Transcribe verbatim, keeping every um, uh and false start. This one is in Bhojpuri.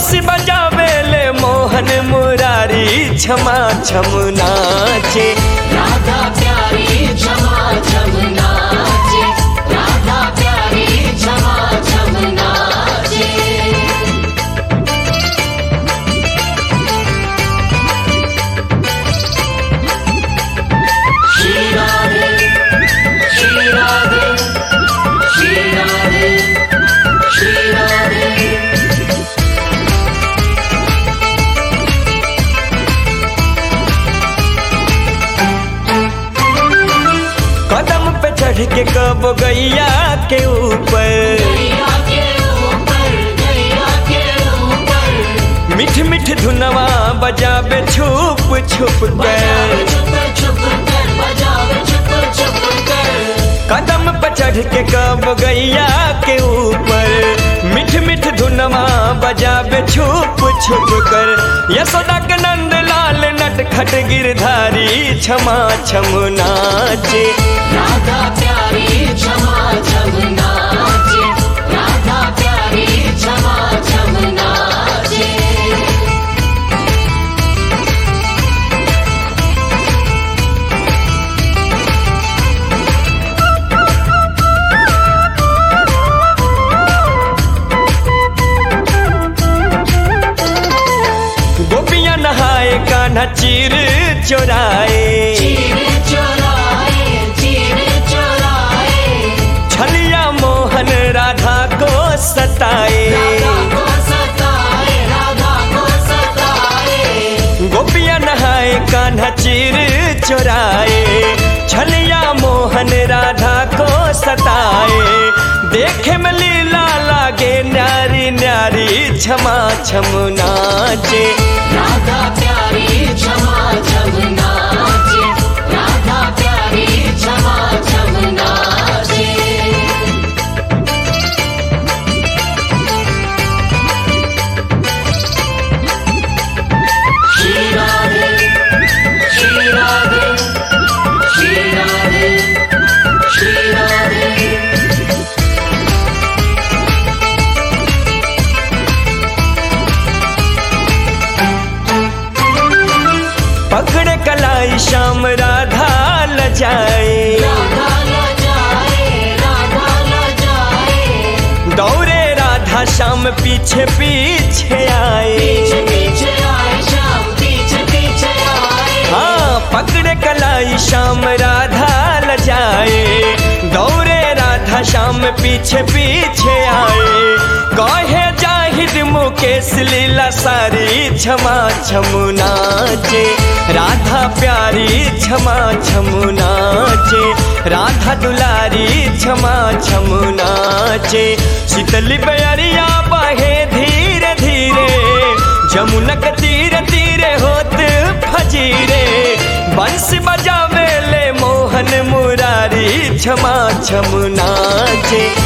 बंसी बजावे ले मोहन मुरारी छमा छम नाचे। राधा प्यारी छमा छम नाचे, राधा प्यारी छमा छम नाचे। श्री राधे श्री राधे श्री राधे श्री राधे। कदम पे चढ़ के कब गैया के ऊपर, गैया के ऊपर, गैया के ऊपर। मिठ मिठ धुनवा बजावे छुप छुप कर। छुप छुप कर बजावे छुप छुप कर। कदम पे चढ़ के कब गैया के ऊपर, मिठ मिठ धुनवा बजावे छुप छुप कर। यशोदा के नंद लाल नटखट गिरधारी छमा छम नाचे। राधा प्यारी छमा छम नाचे, राधा प्यारी छमा छम नाचे। गोपियां नहाए कान्हा चीर चोराए, चीर चोराए, चीर चोराए। छलिया मोहन राधा को सताए। राधा को सताए, राधा को सताए। गोपियां नहाए कान्हा चीर चोराए, छलिया मोहन राधा को सताए। देखे में लीला लागे न्यारी न्यारी छमा छम नाचे। राधा प्यारी छमा छम नाचे, राधा प्यारी छमा छम नाचे। श्री राधे श्री राधे श्री राधे श्री राधे। पकड़े कलाई श्याम राधा लजाए, राधा लजाए, राधा लजाए। दौड़े राधा श्याम पीछे पीछे आए। पीछे पीछे आए श्याम, पीछे पीछे आए। हाँ पकड़े कलाई श्याम राधा लजाए, दौड़े राधा श्याम पीछे पीछे आए। कहे जाहिद मुकेश लीला सारी छमा छम नाचे। राधा प्यारी छमा छम नाचे, राधा दुलारी छमा छम नाचे। शीतली बयरिया बहे धीरे धीरे, जमुनक तीरे तीरे होत फजीरे। बंसी बजावे ले मोहन मुरारी छमा छम नाचे।